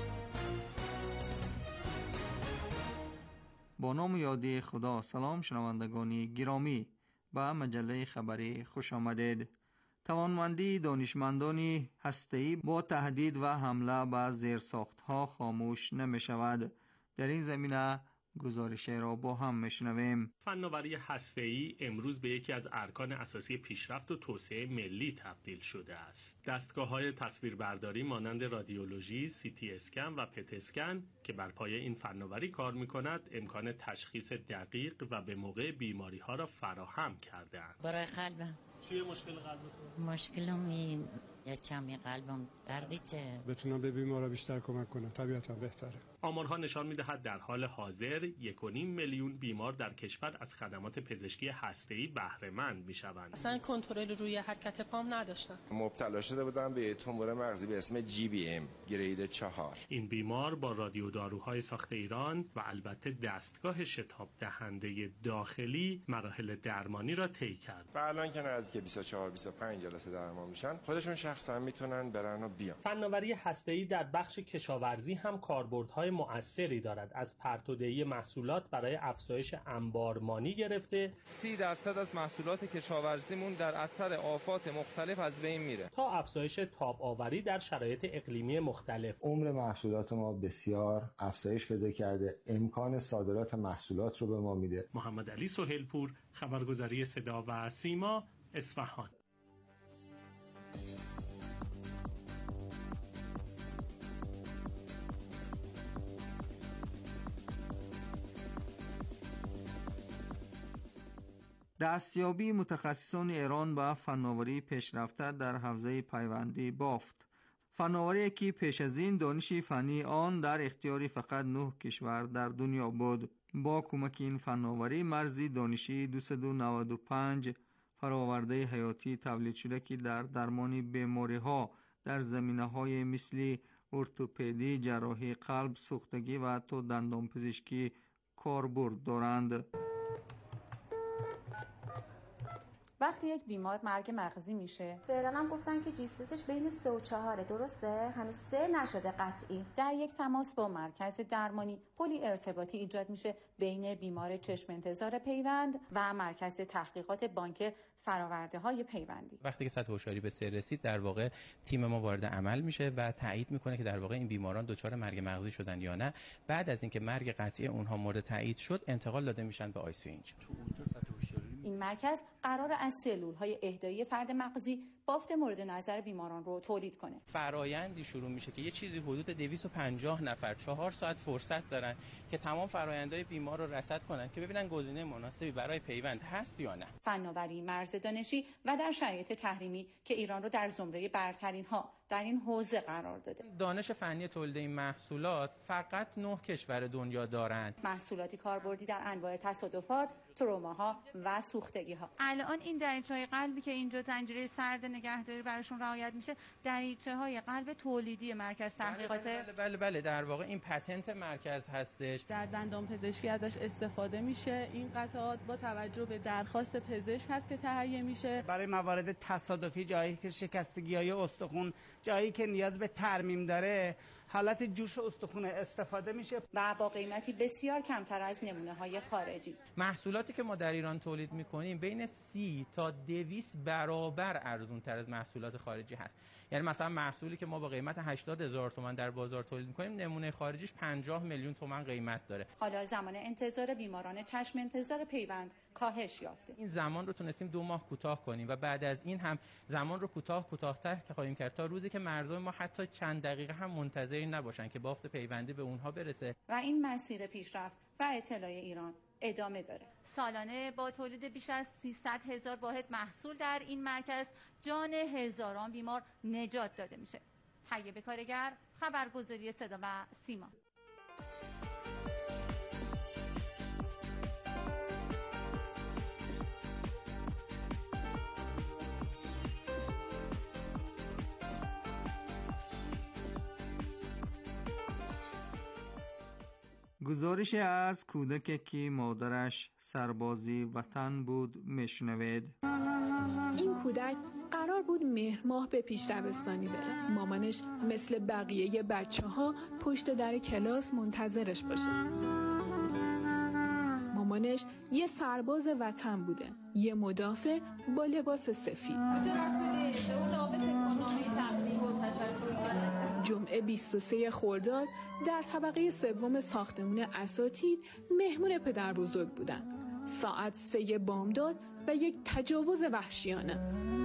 با نام یادی خدا. سلام شنوندگان گرامی، به مجله خبری خوش آمدید. توانمندی دانشمندان هسته‌ای با تهدید و حمله به زیرساخت‌ها خاموش نمی شود. در این زمینه گزارش را با هم میشنویم. فناوری هسته‌ای امروز به یکی از ارکان اساسی پیشرفت و توسعه ملی تبدیل شده است. دستگاه‌های تصویربرداری مانند رادیولوژی، سی تی اسکن و پت اسکن که بر پایه این فناوری کار می‌کند، امکان تشخیص دقیق و به موقع بیماری‌ها را فراهم کرده‌اند. برای قلبم. چیه مشکل قلبتون؟ مشکلم این یه کمی قلبم دردی چه بتونم به بیمارا بیشتر کمک کنم، طبیعتا بهتره. آمارها نشان می‌دهد در حال حاضر یک و نیم میلیون بیمار در کشور از خدمات پزشکی هسته‌ای بهره مند می‌شوند. اصلا کنترل روی حرکت پام نداشتم. مبتلا شده بودم به تومور مغزی به اسم جی بی ام گرید چهار. این بیمار با رادیوداروهای ساخت ایران و البته دستگاه شتاب دهنده داخلی مراحل درمانی را طی کرد. و الان که نزدیک بیست و چهار بیست و پنج جلسه درمان میشن، خودشون شخصا میتونن برن و بیان. فناوری هسته‌ای در بخش کشاورزی هم کاربردهای مؤثری دارد. از پرتودهی محصولات برای افزایش انبارمانی گرفته سی درصد از محصولات کشاورزیمون در اثر آفات مختلف از بین میره، تا افزایش تاب آوری در شرایط اقلیمی مختلف. عمر محصولات ما بسیار افزایش پیدا کرده، امکان صادرات محصولات رو به ما میده. محمد علی سهیلپور، خبرگزاری صدا و سیما، اصفهان. دستیابی متخصصان ایران به فناوری پیشرفته در حوزه پیوندی بافت. فناوری که پیش از این دانش فنی آن در اختیار فقط نه کشور در دنیا بود. با کمک این فناوری مرزی دانشی دویست و نود و پنج فراورده حیاتی تولید شده که در درمان بیماری‌ها در زمینه‌های مثل ارتوپدی، جراحی قلب، سوختگی و حتی دندانپزشکی کاربرد دارند. وقتی یک بیمار مرگ مغزی میشه، فعلا هم گفتن که جیستش بین سه و چهاره، درسته؟ هنوز سه نشده قطعی. در یک تماس با مرکز درمانی پلی ارتباطی ایجاد میشه بین بیمار چشم انتظار پیوند و مرکز تحقیقات بانک فراورده های پیوندی. وقتی که سطح هوشیاری به سه رسید، در واقع تیم ما وارد عمل میشه و تایید میکنه که در واقع این بیماران دچار مرگ مغزی شدن یا نه. بعد از اینکه مرگ قطعی اونها مورد تایید شد، انتقال داده میشن به آی سی یو. اینجا تو اونجا سطح هوشیاری این مرکز قرار از سلول‌های اهدایی فرد مغزی بافت مورد نظر بیماران رو تولید کنه. فرایندی شروع میشه که یه چیزی حدود دویست و پنجاه نفر چهار ساعت فرصت دارن که تمام فرآیندهای بیمار رو رصد کنن که ببینن گزینه مناسبی برای پیوند هست یا نه. فناوری مرز دانشی و در شرایط تحریمی که ایران رو در زمره برترین ها در این حوزه قرار داده. دانش فنی تولید این محصولات فقط نه کشور دنیا دارند. محصولاتی کاربردی در انواع تصادفات، تروماها و سوختگی‌ها. الان این دریچه‌های قلبی که اینجا زنجیره سرد نگهداری براشون رعایت میشه، دریچه‌های قلب تولیدی مرکز تحقیقات. بله بله, بله بله در واقع این پتنت مرکز هستش. در دندان پزشکی ازش استفاده میشه. این قطعات با توجه به درخواست پزشک هست که تهیه میشه. برای موارد تصادفی، جایی که شکستگی‌های استخوان، جایی که نیاز به ترمیم داره، حالت جوش استخوان استفاده میشه و با قیمتی بسیار کمتر از نمونه‌های خارجی. محصولاتی که ما در ایران تولید میکنیم بین سی تا دویست برابر ارزان‌تر از محصولات خارجی هست. یعنی مثلا محصولی که ما با قیمت هشتاد هزار تومان در بازار تولید میکنیم، نمونه خارجیش پنجاه میلیون تومان قیمت داره. حالا زمان انتظار بیماران چشم انتظار پیوند کاهش یافته. این زمان رو تونستیم دو ماه کوتاه کنیم و بعد از این هم زمان رو کوتاه کوتاه‌تر که خواهیم کرد تا روزی که مردم ما حتی چند دقیقه هم منتظری نباشن که بافت پیوندی به اونها برسه. و این مسیر پیشرفت و اطلاع ایران ادامه داره. سالانه با تولید بیش از سیصد هزار واحد محصول در این مرکز جان هزاران بیمار نجات داده میشه. طیب کارگر، خبرگزاری صدا و سیما. گزارش از کودکی که مادرش سربازی وطن بود میشنوید. این کودک قرار بود مهر ماه به پیش دبستانی بره. مامانش مثل بقیه بچه ها پشت در کلاس منتظرش باشه. مامانش یه سرباز وطن بوده، یه مدافع با لباس سفید. جمعه بیست و سه خرداد در طبقه سوم ساختمان اساتید مهمون پدر بزرگ بودن. ساعت سه بامداد و یک تجاوز وحشیانه.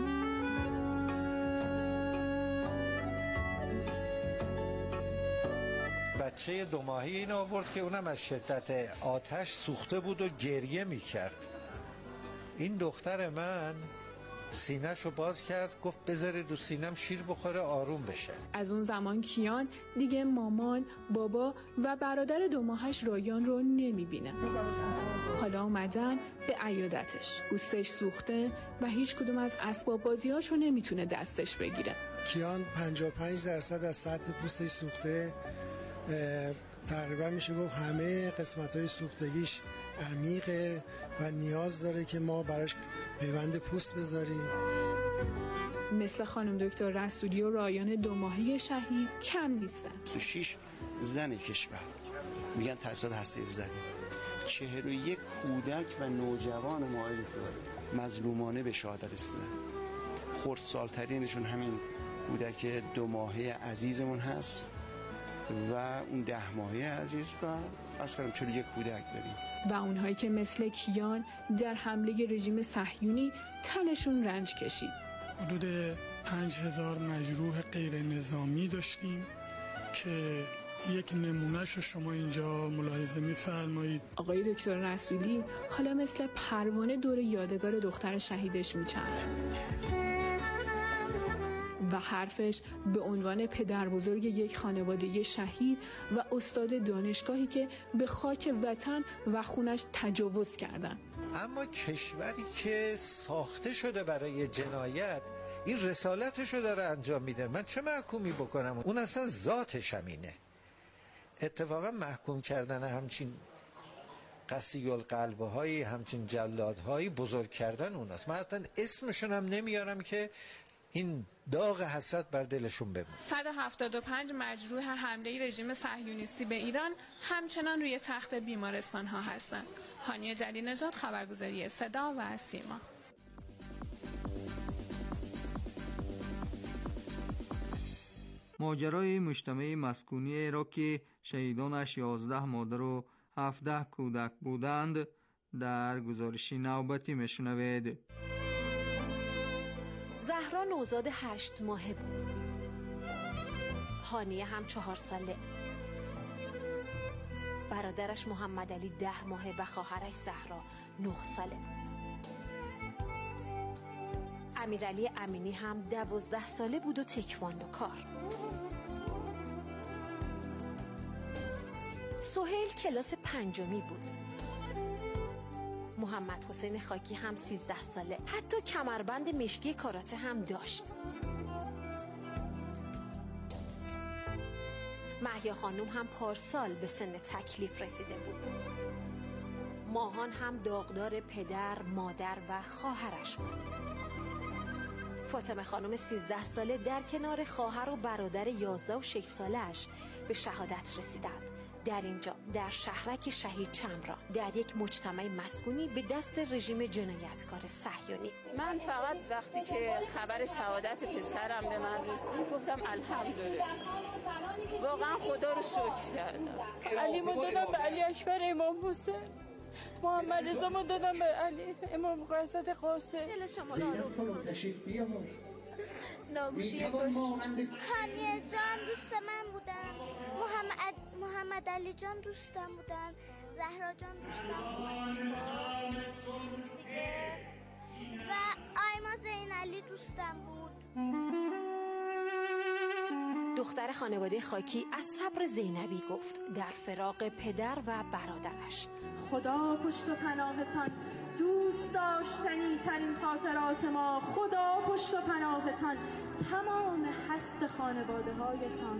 بچه دو ماهی این آورد که اونم از شدت آتش سوخته بود و گریه میکرد. این دختر من سینه‌شو باز کرد، گفت بذارید رو سینم شیر بخوره آروم بشه. از اون زمان کیان دیگه مامان، بابا و برادر دو ماهش رایان رو نمیبینه. حالا اومدن به عیادتش. پوستش سوخته و هیچ کدوم از اسباب بازی‌هاشو نمیتونه دستش بگیره. کیان پنجاه و پنج درصد از سطح پوستش سوخته، تقریبا میشه گفت همه قسمت‌های سوختگیش عمیقه و نیاز داره که ما براش پیوند پوست بذاریم. مثل خانم دکتر رسولی و رایان دو ماهه شهید کم نیستن. بیست و شش زن کشور میگن تأسیسات هسته‌ای رو زدیم. چهل و یک کودک و نوجوان مایل مظلومانه به شهادت رسیدن. خردسال‌ترینشون همین کودک دو ماهه عزیزمون هست و اون ده ماهه عزیز و عرض کنم چهل و یک کودک داریم. و اونهایی که مثل کیان در حمله رژیم صهیونی تنشون رنج کشید. حدود پنج هزار مجروح غیر نظامی داشتیم که یک نمونهش رو شما اینجا ملاحظه می‌فرمایید. آقای دکتر رسولی حالا مثل پروانه دور یادگار دختر شهیدش میچرخه و حرفش به عنوان پدر بزرگ یک خانواده شهید و استاد دانشگاهی که به خاک وطن و خونش تجاوز کردن. اما کشوری که ساخته شده برای جنایت این رسالتشو داره انجام میده، من چه محکومی بکنم؟ اون اصلا ذاتش همینه. اتفاقا محکوم کردن همچین قسی القلبه هایی، همچین جلادهایی، بزرگ کردن اون است. من حتی اسمشون هم نمیارم که این داغ حسرت بر دلشون بمونه. صد و هفتاد و پنج مجروح حمله رژیم صهیونیستی به ایران همچنان روی تخت بیمارستان ها هستند. هانیه جلی نژاد، خبرگزاری صدا و سیما. ماجرای مجتمع مسکونی را که شهیدانش یازده مادر و هفده کودک بودند در گزارشی نوبتی میشنوید. زهرا نوزاد هشت ماهه بود. هانیه هم چهار ساله. برادرش محمد علی ده ماهه و خواهرش زهرا نه ساله. امیرعلی امینی هم دوازده ساله بود و تکواندو کار. سهیل کلاس پنجمی بود. محمد حسین خاکی هم سیزده ساله. حتی کمربند مشکی کاراته هم داشت. مهیا خانم هم پارسال به سن تکلیف رسیده بود. ماهان هم داغدار پدر، مادر و خواهرش بود. فاطمه خانم سیزده ساله در کنار خواهر و برادر یازده و شش سالش به شهادت رسیدند. در اینجا در شهرک شهید چمران در یک مجتمع مسکونی به دست رژیم جنایتکار صهیونی. من فقط وقتی که خبر شهادت پسرم به من رسید گفتم الحمدلله، واقعا خدا رو شکر کردم. علیمو دادم به علی اکبر امام حسین، محمد رضامو دادم به علی امام قصد قاسم. دل شما رو تشریف بیار. هانیه جان دوست من بودن، محمد محمد علی جان دوستم بودن، زهرا جان دوستم بودن و آیما زین علی دوستم بود. دختر خانواده خاکی از صبر زینبی گفت در فراق پدر و برادرش. خدا پشت و پناهتان، دوست داشتنی ترین خاطرات ما، خدا پشت و پناهتان، تمام هست خانواده هایتان.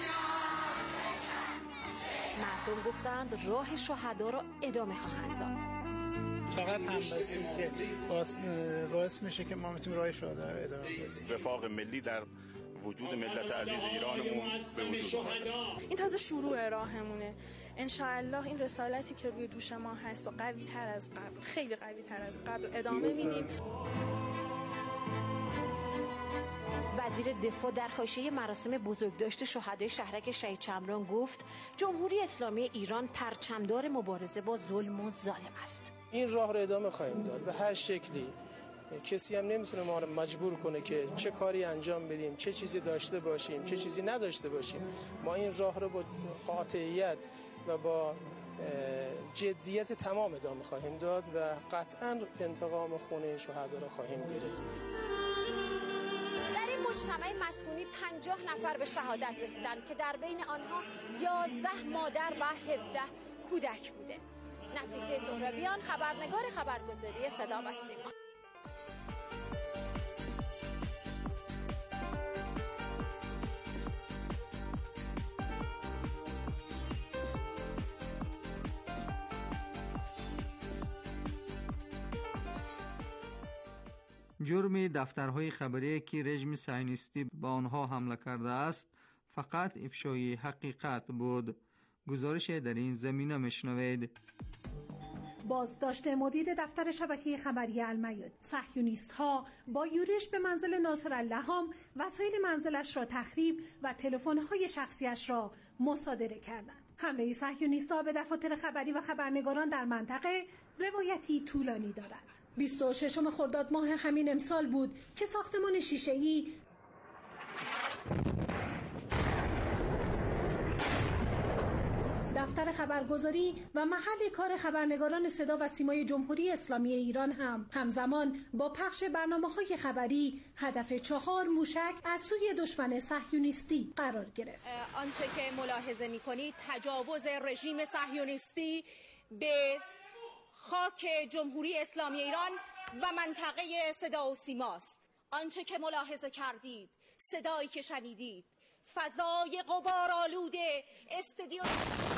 مردم گفتند راه شهدا را ادامه خواهند داد. فقط همبستگی که باعث میشه که ما میتونیم راه شهدا را ادامه بدیم. وفاق ملی در وجود ملت عزیز ایرانمون به وجود اومد. این تازه شروع راهمونه. انشاءالله این رسالتی که روی دوش ما هست و قوی تر از قبل، خیلی قوی تر از قبل ادامه میدیم. وزیر دفاع در حاشیه مراسم بزرگداشت شهدای شهرک شهید چمران گفت جمهوری اسلامی ایران پرچمدار مبارزه با ظلم و ظالم است. این راه رو ادامه خواهیم داد به هر شکلی. کسی هم نمیتونه ما رو مجبور کنه که چه کاری انجام بدیم، چه چیزی داشته باشیم، چه چیزی نداشته باشیم. ما این راه رو با قاطعیت و با جدیت تمام ادامه خواهیم داد و قطعا انتقام خون شهدا را خواهیم گرفت. در این مجتمع مسکونی پنجاه نفر به شهادت رسیدند که در بین آنها یازده مادر و هفده کودک بوده. نفیسه سهرابیان، خبرنگار خبرگزاری صدا و سیما. جرم دفترهای خبری که رژیم صهیونیستی به آنها حمله کرده است فقط افشای حقیقت بود. گزارش در این زمینه میشنوید. بازداشت مدیر دفتر شبکه خبری المیاد. صهیونیست ها با یورش به منزل ناصر اللهام وسایل منزلش را تخریب و تلفن‌های شخصیش را مصادره کردند. حمله صهیونیست ها به دفاتر خبری و خبرنگاران در منطقه روایتی طولانی دارد. بیست و ششم خرداد ماه همین امسال بود که ساختمان شیشه‌ای دفتر خبرگزاری و محل کار خبرنگاران صدا و سیمای جمهوری اسلامی ایران هم همزمان با پخش برنامه‌های خبری هدف چهار موشک از سوی دشمن صهیونیستی قرار گرفت. آنچه که ملاحظه می‌کنید تجاوز رژیم صهیونیستی به خاک جمهوری اسلامی ایران و منطقه صدا و سیماست. آنچه که ملاحظه کردید، صدایی که شنیدید، فضای غبارآلود استدیو